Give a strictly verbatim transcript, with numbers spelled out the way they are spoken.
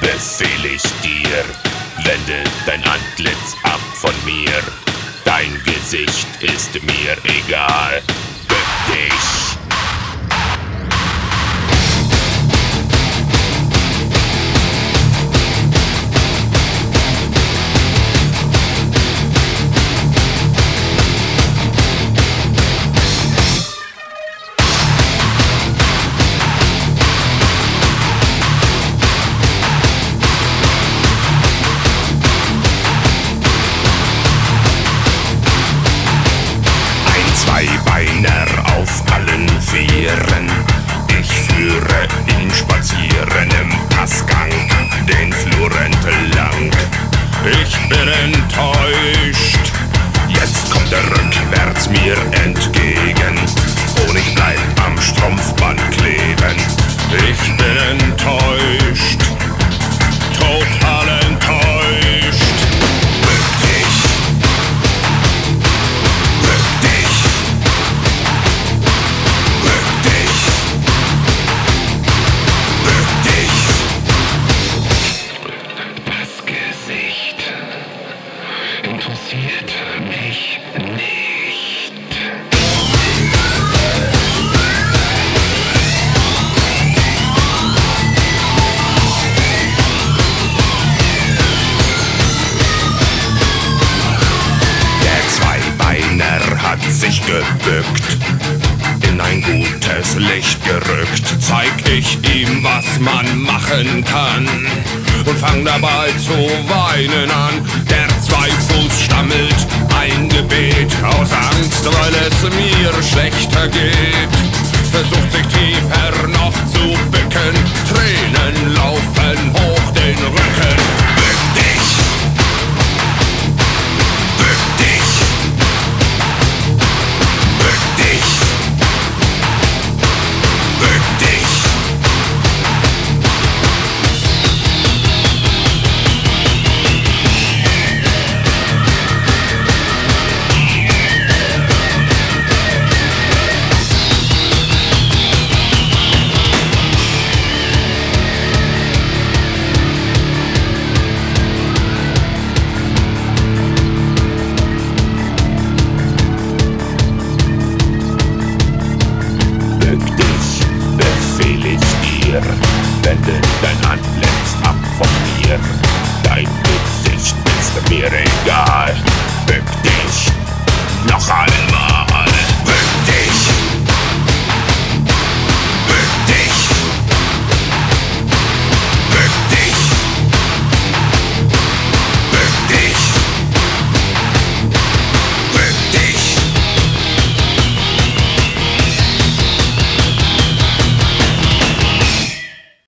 befehl ich dir, wende dein Antlitz ab von mir. Dein Gesicht ist mir egal, bück dich. Zweibeiner auf allen Vieren, ich führe ihn spazieren im Passgang, den Flur entlang. Ich bin enttäuscht, jetzt kommt er rückwärts mir entgegen und ich bleib am Strumpfband kleben. Ich bin enttäuscht, total enttäuscht. Bück dich, bück dich. Interessiert mich nicht. Der Zweibeiner hat sich gebückt, in ein gutes Licht gerückt. Zeig ich ihm, was man machen kann und fang dabei zu weinen an. Der Zweifuß stammelt ein Gebet aus Angst, weil es mir schlechter geht. Versucht sich tiefer noch zu bücken, Tränen